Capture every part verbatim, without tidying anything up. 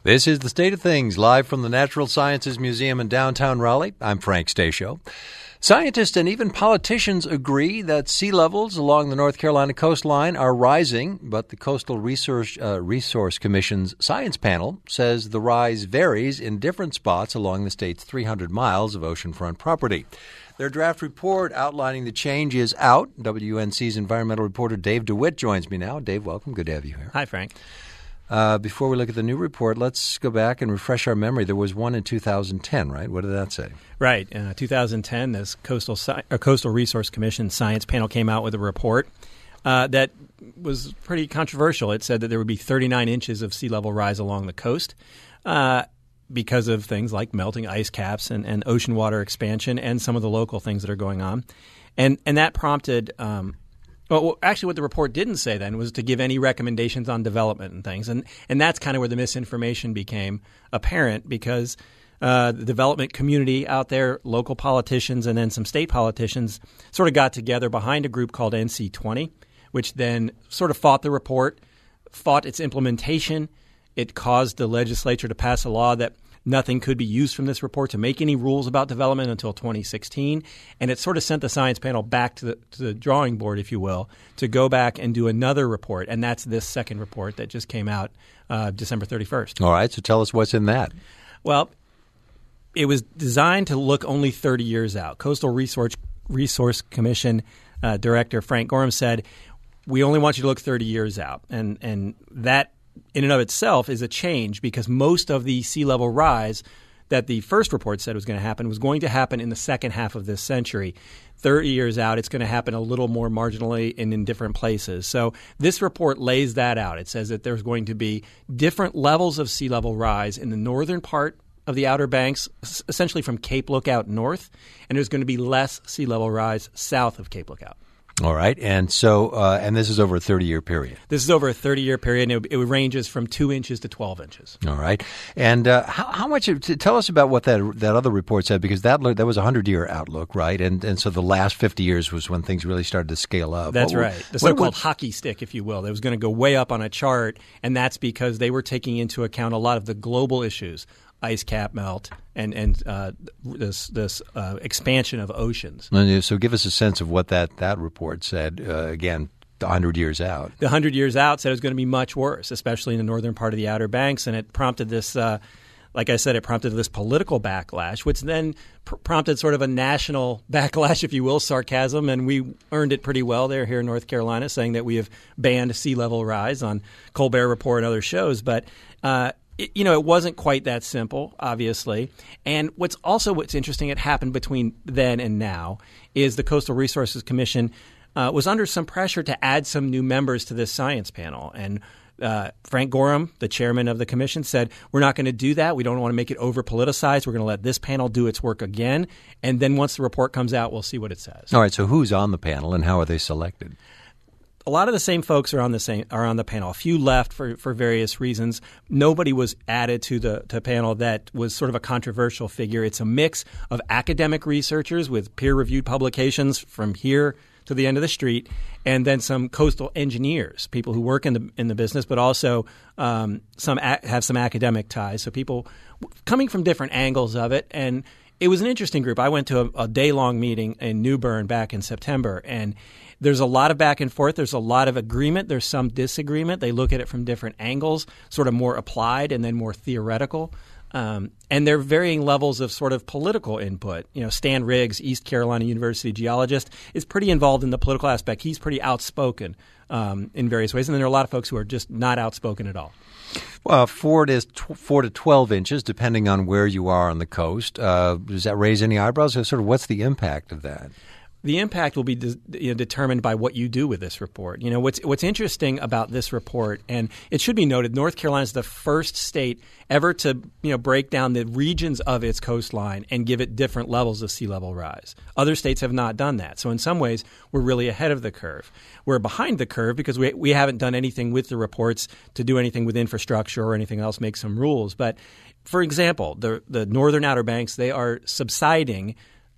This is The State of Things, live from the Natural Sciences Museum in downtown Raleigh. I'm Frank Stasio. Scientists and even politicians agree that sea levels along the North Carolina coastline are rising, but the Coastal Resource, uh, Resource Commission's science panel says the rise varies in different spots along the state's three hundred miles of oceanfront property. Their draft report outlining the change is out. W N C's environmental reporter Dave DeWitt joins me now. Dave, welcome. Good to have you here. Hi, Frank. Uh, before we look at the new report, let's go back and refresh our memory. There was one in two thousand ten, right? What did that say? Right. Uh, two thousand ten, this Coastal Sci- or Coastal Resource Commission science panel came out with a report uh, that was pretty controversial. It said that there would be thirty-nine inches of sea level rise along the coast uh, because of things like melting ice caps and, and ocean water expansion and some of the local things that are going on. And, and that prompted um, – Well, actually, what the report didn't say then was to give any recommendations on development and things. And and that's kind of where the misinformation became apparent because uh, the development community out there, local politicians and then some state politicians sort of got together behind a group called N C twenty, which then sort of fought the report, fought its implementation. It caused the legislature to pass a law that nothing could be used from this report to make any rules about development until twenty sixteen. And it sort of sent the science panel back to the, to the drawing board, if you will, to go back and do another report. And that's this second report that just came out uh, December thirty-first. All right. So tell us what's in that. Well, it was designed to look only thirty years out. Coastal Resource, Resource Commission uh, Director Frank Gorham said, we only want you to look thirty years out. And, and that in and of itself is a change because most of the sea level rise that the first report said was going to happen was going to happen in the second half of this century. thirty years out, it's going to happen a little more marginally and in different places. So this report lays that out. It says that there's going to be different levels of sea level rise in the northern part of the Outer Banks, essentially from Cape Lookout north, and there's going to be less sea level rise south of Cape Lookout. All right. And so, uh, and this is over a thirty-year period. This is over a thirty-year period, and it, it ranges from two inches to twelve inches. All right. And uh, how, how much? Tell us about what that that other report said, because that that was a hundred-year outlook, right? And and so the last fifty years was when things really started to scale up. That's what, right. The so-called what, hockey stick, if you will, that was going to go way up on a chart, and that's because they were taking into account a lot of the global issues. Ice cap melt and and uh, this this uh, expansion of oceans. So give us a sense of what that, that report said, uh, again, one hundred years out. The one hundred years out said it was going to be much worse, especially in the northern part of the Outer Banks, and it prompted this, uh, like I said, it prompted this political backlash, which then pr- prompted sort of a national backlash, if you will, sarcasm, and we earned it pretty well there here in North Carolina, saying that we have banned sea level rise on Colbert Report and other shows, but uh It, you know, it wasn't quite that simple, obviously. And what's also what's interesting, it happened between then and now, is the Coastal Resources Commission uh, was under some pressure to add some new members to this science panel. And uh, Frank Gorham, the chairman of the commission, said, we're not going to do that. We don't want to make it over-politicized. We're going to let this panel do its work again. And then once the report comes out, we'll see what it says. All right. So who's on the panel and how are they selected? A lot of the same folks are on the same are on the panel. A few left for, for various reasons. Nobody was added to the to panel that was sort of a controversial figure. It's a mix of academic researchers with peer-reviewed publications from here to the end of the street, and then some coastal engineers, people who work in the in the business, but also um, some a- have some academic ties. So people coming from different angles of it, and it was an interesting group. I went to a, a day-long meeting in New Bern back in September, and there's a lot of back and forth. There's a lot of agreement. There's some disagreement. They look at it from different angles, sort of more applied and then more theoretical. Um, and there are varying levels of sort of political input. You know, Stan Riggs, East Carolina University geologist, is pretty involved in the political aspect. He's pretty outspoken um, in various ways. And then there are a lot of folks who are just not outspoken at all. Well, four to, four to twelve inches, depending on where you are on the coast. Uh, does that raise any eyebrows? Or sort of what's the impact of that? The impact will be de- you know, determined by what you do with this report. You know, what's what's interesting about this report, and it should be noted, North Carolina is the first state ever to you know break down the regions of its coastline and give it different levels of sea level rise. Other states have not done that. So in some ways, we're really ahead of the curve. We're behind the curve because we we haven't done anything with the reports to do anything with infrastructure or anything else, make some rules. But for example, the the northern Outer Banks, they are subsiding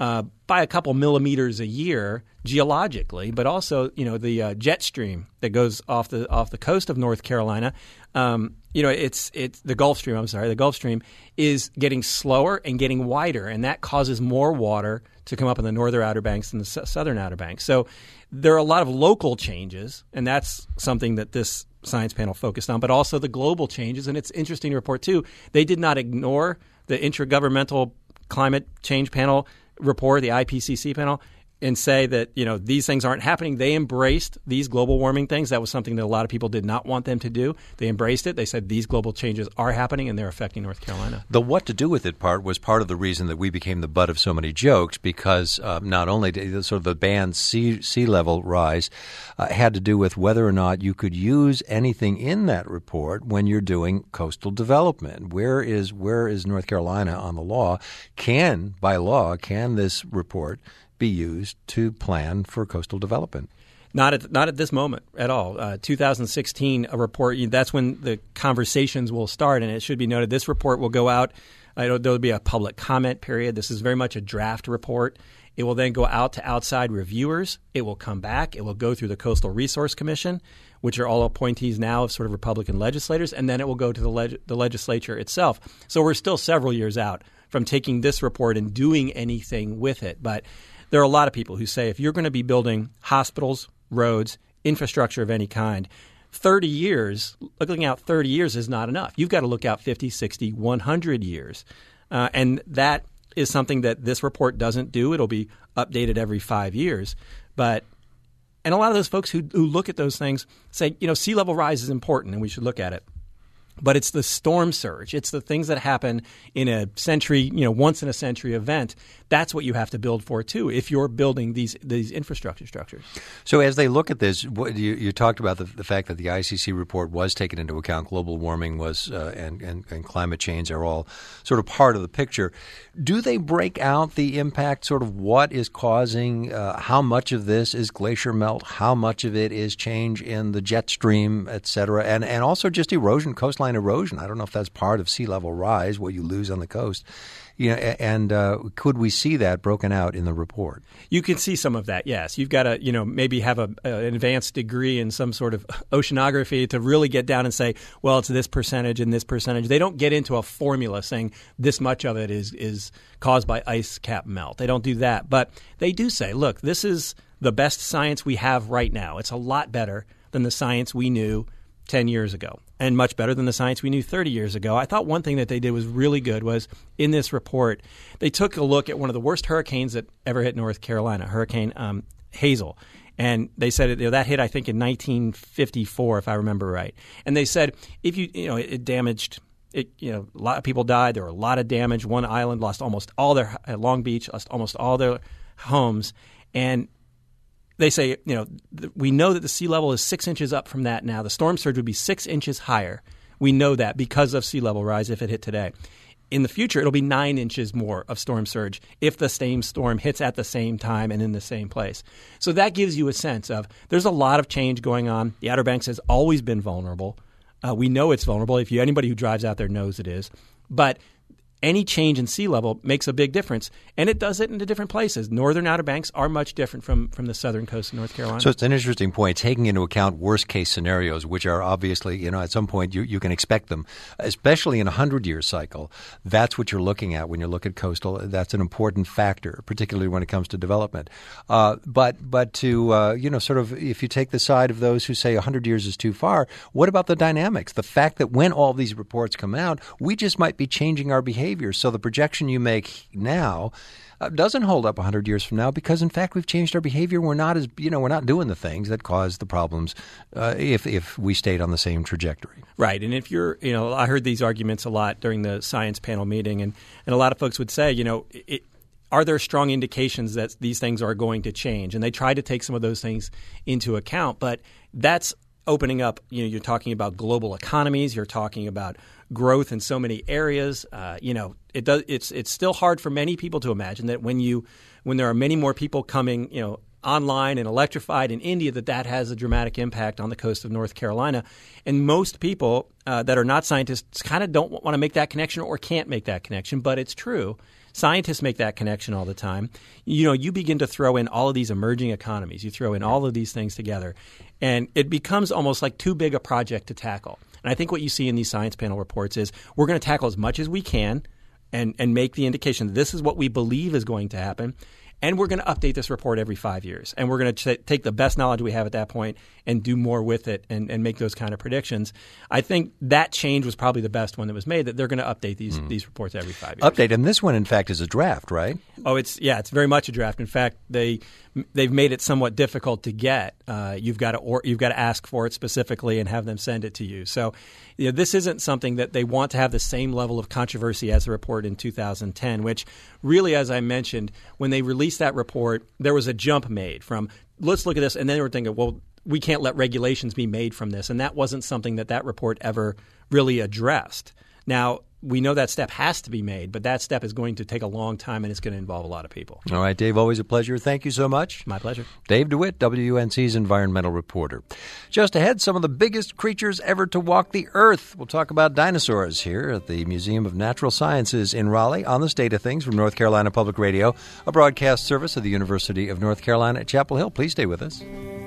uh, by a couple millimeters a year geologically, but also, you know, the uh, jet stream that goes off the off the coast of North Carolina. Um, you know, it's it's the Gulf Stream. I'm sorry, the Gulf Stream is getting slower and getting wider, and that causes more water to come up in the northern Outer Banks than the s- southern Outer Banks. So there are a lot of local changes, and that's something that this science panel focused on, but also the global changes. And it's interesting to report, too, they did not ignore the Intergovernmental Climate Change Panel report, the I P C C panel, and say that, you know, these things aren't happening. They embraced these global warming things. That was something that a lot of people did not want them to do. They embraced it. They said these global changes are happening and they're affecting North Carolina. The what to do with it part was part of the reason that we became the butt of so many jokes, because uh, not only did sort of the banned sea, sea level rise uh, had to do with whether or not you could use anything in that report when you're doing coastal development. Where is where is North Carolina on the law? Can, by law, can this report be used to plan for coastal development? Not at not at this moment at all. Uh, two thousand sixteen, a report, that's when the conversations will start, and it should be noted this report will go out. Uh, there will be a public comment period. This is very much a draft report. It will then go out to outside reviewers. It will come back. It will go through the Coastal Resource Commission, which are all appointees now of sort of Republican legislators, and then it will go to the, leg- the legislature itself. So we're still several years out from taking this report and doing anything with it. But there are a lot of people who say if you're going to be building hospitals, roads, infrastructure of any kind, thirty years, looking out thirty years is not enough. You've got to look out fifty, sixty, one hundred years. Uh, and that is something that this report doesn't do. It'll be updated every five years. But and a lot of those folks who, who look at those things say, you know, sea level rise is important and we should look at it. But it's the storm surge. It's the things that happen in a century, you know, once in a century event. That's what you have to build for, too, if you're building these these infrastructure structures. So as they look at this, what, you, you talked about the, the fact that the I C C report was taken into account. Global warming was uh, and, and, and climate change are all sort of part of the picture. Do they break out the impact, sort of what is causing, uh, how much of this is glacier melt, how much of it is change in the jet stream, et cetera, and, and also just erosion, coastline erosion? I don't know if that's part of sea level rise, what you lose on the coast. You know, and uh, could we see that broken out in the report? You can see some of that, yes. You've got to, you know, maybe have a, a, an advanced degree in some sort of oceanography to really get down and say, well, it's this percentage and this percentage. They don't get into a formula saying this much of it is is caused by ice cap melt. They don't do that. But they do say, look, this is the best science we have right now. It's a lot better than the science we knew ten years ago, and much better than the science we knew thirty years ago. I thought one thing that they did was really good was in this report, they took a look at one of the worst hurricanes that ever hit North Carolina, Hurricane um, Hazel. And they said it, you know, that hit, I think, in nineteen fifty-four, if I remember right. And they said if you, you know, it, it damaged, it, you know, a lot of people died. There were a lot of damage. One island lost almost all their, uh, Long Beach lost almost all their homes. And they say, you know, th- we know that the sea level is six inches up from that now. The storm surge would be six inches higher. We know that because of sea level rise if it hit today. In the future, it'll be nine inches more of storm surge if the same storm hits at the same time and in the same place. So that gives you a sense of there's a lot of change going on. The Outer Banks has always been vulnerable. Uh, we know it's vulnerable. If you anybody who drives out there knows it is. But any change in sea level makes a big difference, and it does it in the different places. Northern Outer Banks are much different from, from the southern coast of North Carolina. So it's an interesting point, taking into account worst-case scenarios, which are obviously, you know, at some point you, you can expect them, especially in a hundred-year cycle. That's what you're looking at when you look at coastal. That's an important factor, particularly when it comes to development. Uh, but but to, uh, you know, sort of if you take the side of those who say a hundred years is too far, what about the dynamics? The fact that when all these reports come out, we just might be changing our behavior. So the projection you make now uh, doesn't hold up one hundred years from now because, in fact, we've changed our behavior. We're not as, you know, we're not doing the things that caused the problems uh, if if we stayed on the same trajectory. Right. And if you're, you know, I heard these arguments a lot during the science panel meeting, and, and a lot of folks would say, you know, it, are there strong indications that these things are going to change? And they try to take some of those things into account, but that's opening up, you know, you're talking about global economies, you're talking about growth in so many areas. Uh, you know, it does. It's it's still hard for many people to imagine that when you when there are many more people coming, you know, online and electrified in India, that that has a dramatic impact on the coast of North Carolina. And most people uh, that are not scientists kind of don't want to make that connection or can't make that connection, but it's true. Scientists make that connection all the time. You know, you begin to throw in all of these emerging economies. You throw in all of these things together, and it becomes almost like too big a project to tackle. And I think what you see in these science panel reports is we're going to tackle as much as we can and, and make the indication that this is what we believe is going to happen. And we're going to update this report every five years. And we're going to ch- take the best knowledge we have at that point and do more with it and, and make those kind of predictions. I think that change was probably the best one that was made, that they're going to update these mm. these reports every five years. Update. And this one, in fact, is a draft, right? Oh, it's yeah, it's very much a draft. In fact, they they've made it somewhat difficult to get. Uh, you've got to or, you've got to ask for it specifically and have them send it to you. So, you know, this isn't something that they want to have the same level of controversy as the report in two thousand ten, which really, as I mentioned, when they released that report, there was a jump made from let's look at this, and then they were thinking, well, we can't let regulations be made from this, and that wasn't something that that report ever really addressed. Now, we know that step has to be made, but that step is going to take a long time, and it's going to involve a lot of people. All right, Dave, always a pleasure. Thank you so much. My pleasure. Dave DeWitt, W U N C's environmental reporter. Just ahead, some of the biggest creatures ever to walk the earth. We'll talk about dinosaurs here at the Museum of Natural Sciences in Raleigh on the State of Things from North Carolina Public Radio, a broadcast service of the University of North Carolina at Chapel Hill. Please stay with us.